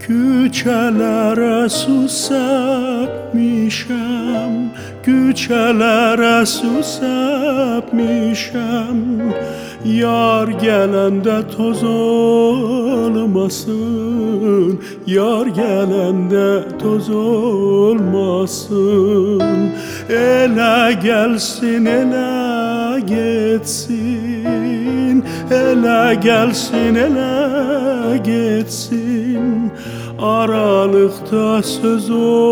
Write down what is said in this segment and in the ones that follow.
Küçelere su sepmişem, küçelere su sepmişem. Yar gelende toz olmasın, yar gelende toz olmasın. Ele gelsin, ele geçsin, ele gelsin, ele geçsin. Aralıkta söz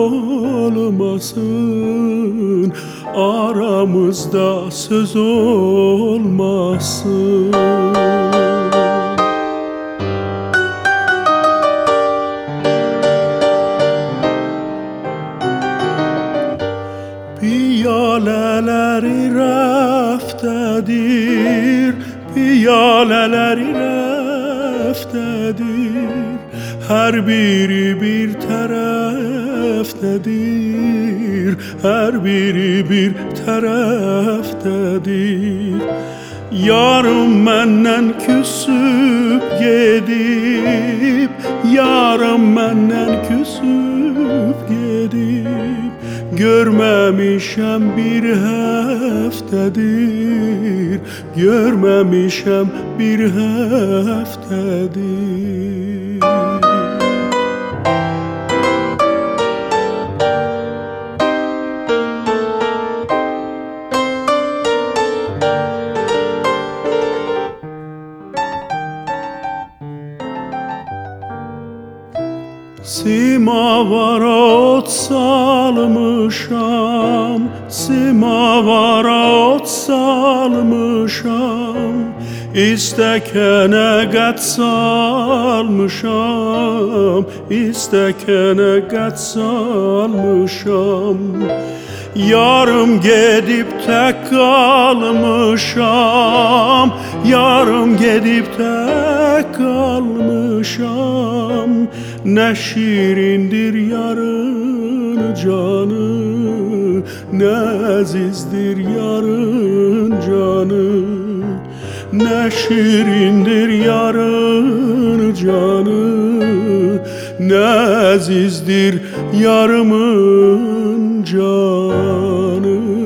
olmasın, aramızda söz olmasın. Piyaleleri reftedir, piyaleleri reftedir. Her biri bir taraftadır, her biri bir taraftadır. Yarım menden küsüp gidip, yarım menden küsüp gidip. Görmemişem bir heftedir, görmemişem bir heftedir. Simavara ot salmışam, simavara ot salmışam. İstekene gat salmışam, istekene gat salmışam. Yarım gidip tek kalmışam, yarım gidip tek kalmışam. Ne şirindir yarın canı, ne azizdir yarın canı. Ne şirindir yarın canı, ne azizdir yarımın canı.